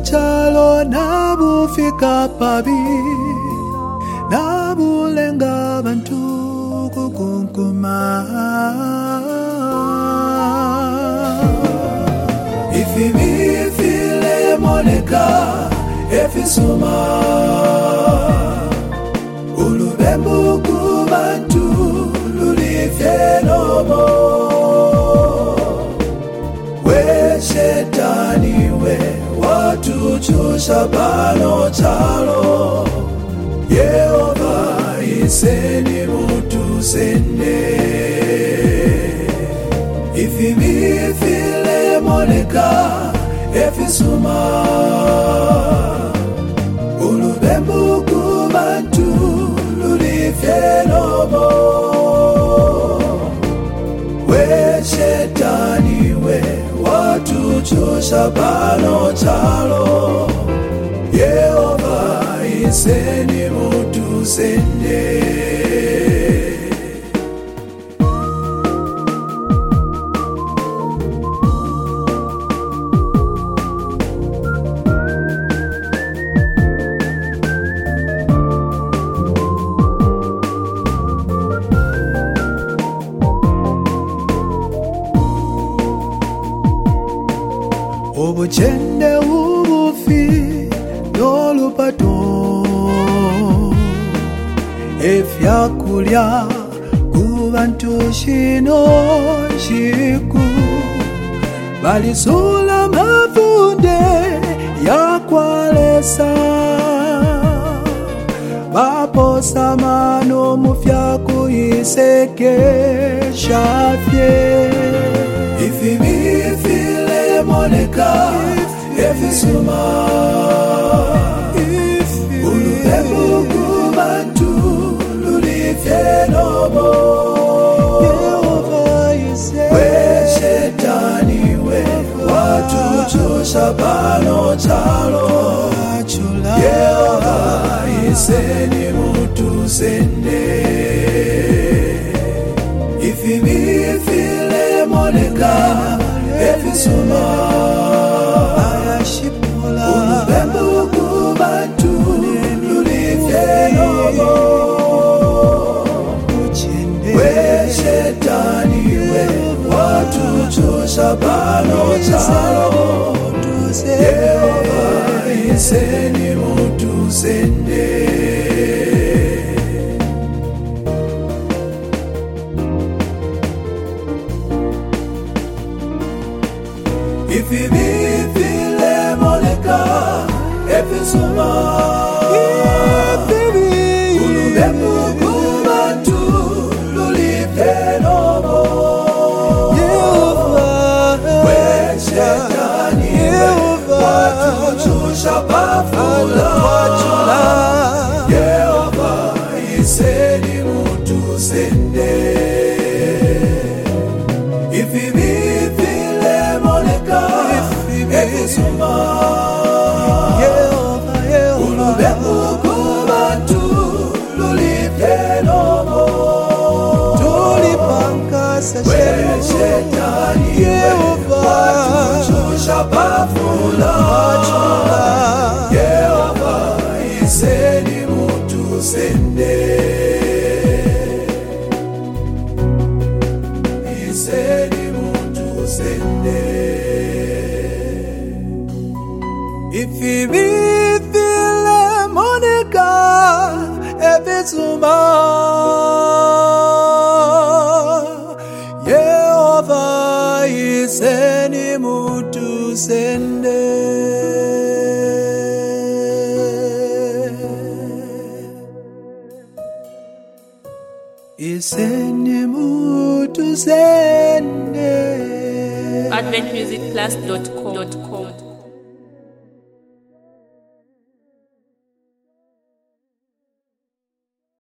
chalo nabufika pabi nabulenga bantu kukunkuma. Ifile moneka efisuma ulubembu kubantu lulifyenomo. We shetani we watuchosha pano chalo. Yehova iseni mutu sende. Ifile moneka efisuma ulubembu kubantu lulifyenomo. We shetani we watuchosha pano chalo. Yehova iseni mutu sende. Obuchende ubufi nolupato efyakulya kubantu shino shiku balisula mavunde yakwalesa baposa mano mufyakuyiseke shafye. Ifile moneka efisuma ulubembu kubantu lulifyenomo. We shetani we watuchosha pano chalo. Yehova iseni mutu sende. Ifile moneka efisuma ulubembu kubantu lulifyenomo. We shetani we watuchosha pano chalo. Yehova iseni mutu sende. Ifile moneka efisuma ulubembu kubantu lulifyenomo. We shetani watuchosha pafula. Yehova iseni mutu sende. Ifile moneka efisuma ulubembu kubantu lulifyenomo. We shetani watuchosha pafula. Yehova iseni mutu sende. Iseni mutu sende. Ifile moneka efisuma Yehova iseni mutu sende. Iseni mutu sende. AdventMusicPlus.com